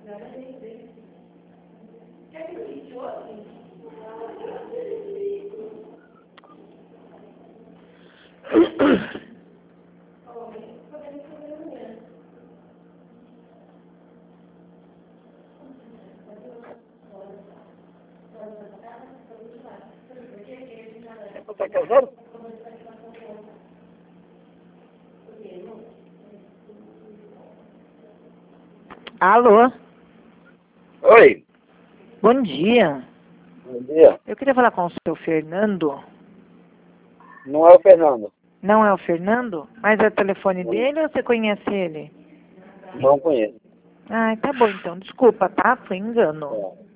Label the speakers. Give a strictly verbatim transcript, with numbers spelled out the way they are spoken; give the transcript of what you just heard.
Speaker 1: Tá casado?
Speaker 2: Alô?
Speaker 1: Oi.
Speaker 2: Bom dia.
Speaker 1: Bom dia.
Speaker 2: Eu queria falar com o seu Fernando.
Speaker 1: Não é o Fernando.
Speaker 2: Não é o Fernando? Mas é o telefone
Speaker 1: Não.
Speaker 2: dele ou você conhece ele?
Speaker 1: Não conheço.
Speaker 2: Ah, tá bom então. Desculpa, tá? Foi engano.
Speaker 1: É.